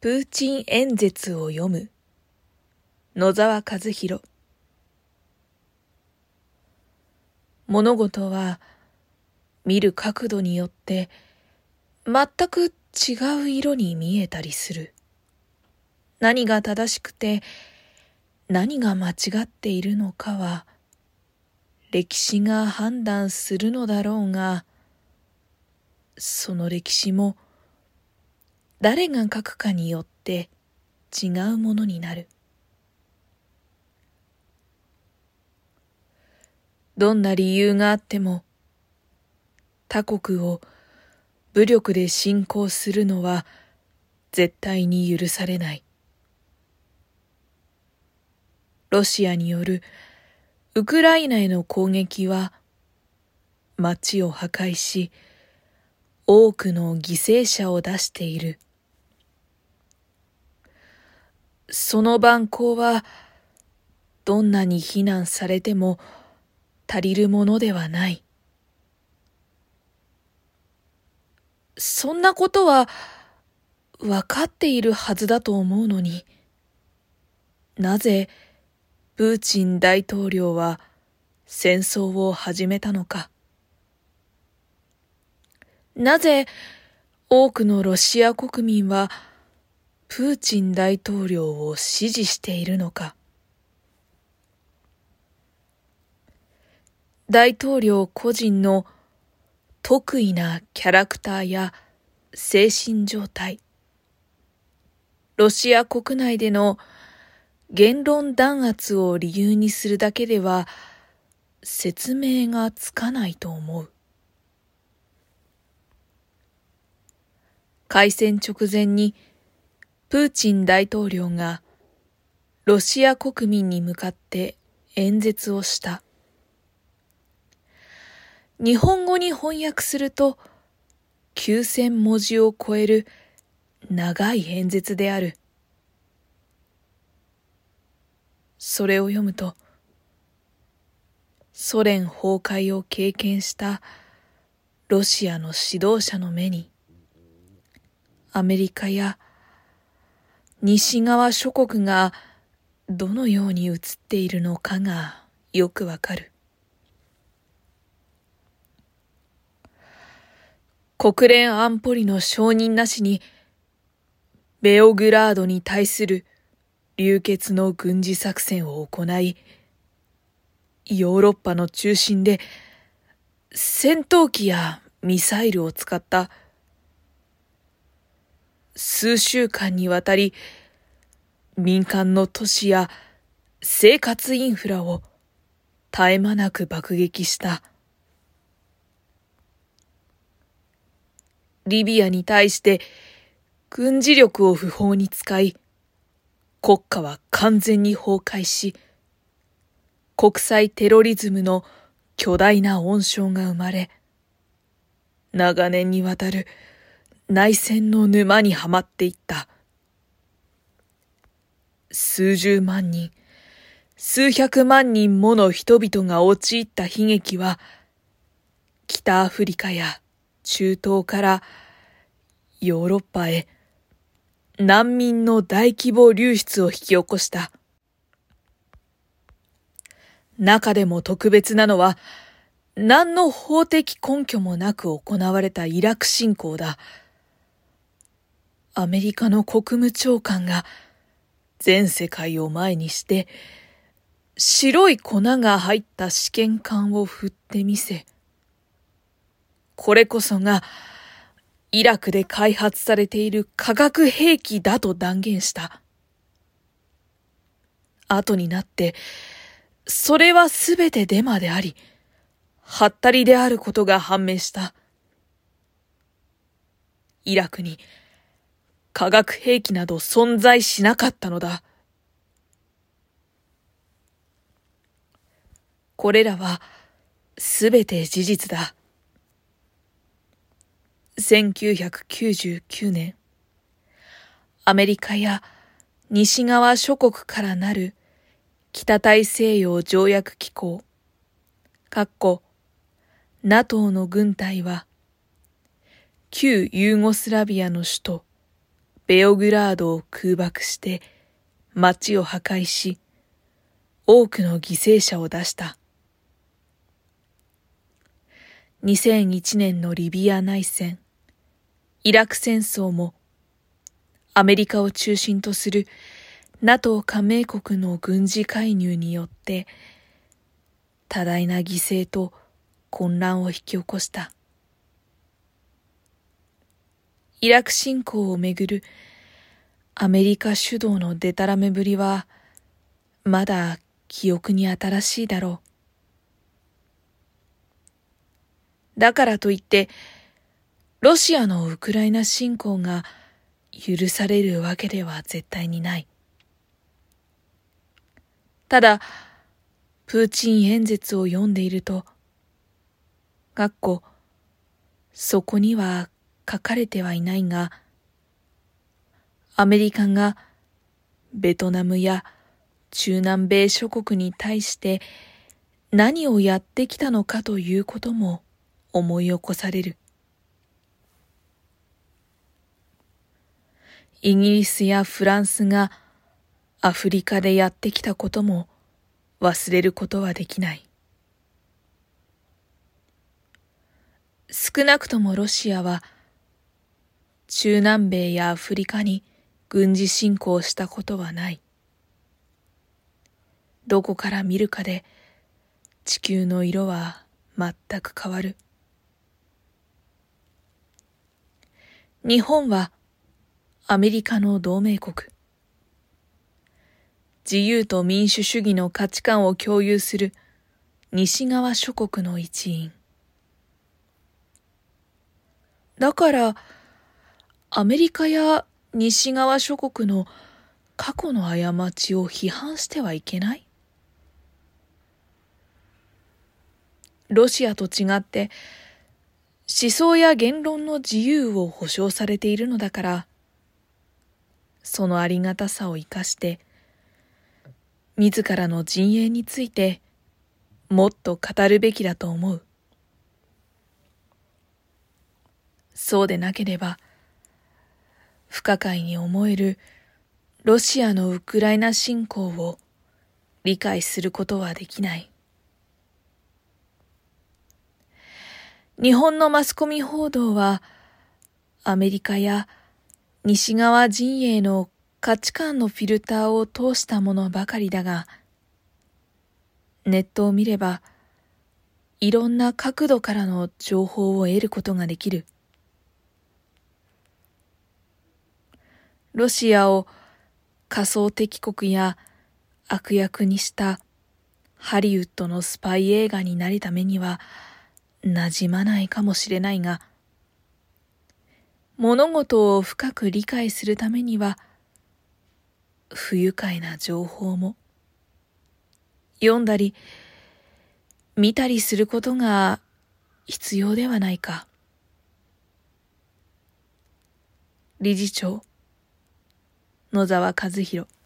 プーチン演説を読む野沢和弘。物事は見る角度によって全く違う色に見えたりする。何が正しくて何が間違っているのかは歴史が判断するのだろうが、その歴史も誰が書くかによって違うものになる。どんな理由があっても他国を武力で侵攻するのは絶対に許されない。ロシアによるウクライナへの攻撃は街を破壊し多くの犠牲者を出している。その蛮行はどんなに非難されても足りるものではない。そんなことは分かっているはずだと思うのに、なぜプーチン大統領は戦争を始めたのか。なぜ多くのロシア国民はプーチン大統領を支持しているのか。大統領個人の特異なキャラクターや精神状態、ロシア国内での言論弾圧を理由にするだけでは説明がつかないと思う。開戦直前にプーチン大統領がロシア国民に向かって演説をした。日本語に翻訳すると9000文字を超える長い演説である。それを読むと、ソ連崩壊を経験したロシアの指導者の目に、アメリカや西側諸国がどのように映っているのかがよくわかる。国連安保理の承認なしにベオグラードに対する流血の軍事作戦を行い、ヨーロッパの中心で戦闘機やミサイルを使った数週間にわたり民間の都市や生活インフラを絶え間なく爆撃した。リビアに対して軍事力を不法に使い、国家は完全に崩壊し、国際テロリズムの巨大な温床が生まれ、長年にわたる内戦の沼にはまっていった。数十万人、数百万人もの人々が陥った悲劇は、北アフリカや中東からヨーロッパへ難民の大規模流出を引き起こした。中でも特別なのは、何の法的根拠もなく行われたイラク侵攻だ。アメリカの国務長官が全世界を前にして、白い粉が入った試験管を振ってみせ、これこそがイラクで開発されている化学兵器だと断言した。後になって、それはすべてデマであり、はったりであることが判明した。イラクに化学兵器など存在しなかったのだ。これらはすべて事実だ。1999年、アメリカや西側諸国からなる北大西洋条約機構（NATO）の軍隊は旧ユーゴスラビアの首都ベオグラードを空爆して町を破壊し、多くの犠牲者を出した。2001年のリビア内戦、イラク戦争も、アメリカを中心とする NATO 加盟国の軍事介入によって多大な犠牲と混乱を引き起こした。イラク侵攻をめぐるアメリカ主導のデタラメぶりはまだ記憶に新しいだろう。だからといってロシアのウクライナ侵攻が許されるわけでは絶対にない。ただ、プーチン演説を読んでいると、そこには書かれてはいないが、アメリカがベトナムや中南米諸国に対して何をやってきたのかということも思い起こされる。イギリスやフランスがアフリカでやってきたことも忘れることはできない。少なくともロシアは中南米やアフリカに軍事侵攻したことはない。どこから見るかで地球の色は全く変わる。日本はアメリカの同盟国。自由と民主主義の価値観を共有する西側諸国の一員。だからアメリカや西側諸国の過去の過ちを批判してはいけない？ロシアと違って思想や言論の自由を保障されているのだから、そのありがたさを生かして自らの陣営についてもっと語るべきだと思う。そうでなければ不可解に思えるロシアのウクライナ侵攻を理解することはできない。日本のマスコミ報道はアメリカや西側陣営の価値観のフィルターを通したものばかりだが、ネットを見ればいろんな角度からの情報を得ることができる。ロシアを仮想敵国や悪役にしたハリウッドのスパイ映画になるためには馴染まないかもしれないが、物事を深く理解するためには不愉快な情報も読んだり見たりすることが必要ではないか。理事長野沢和弘。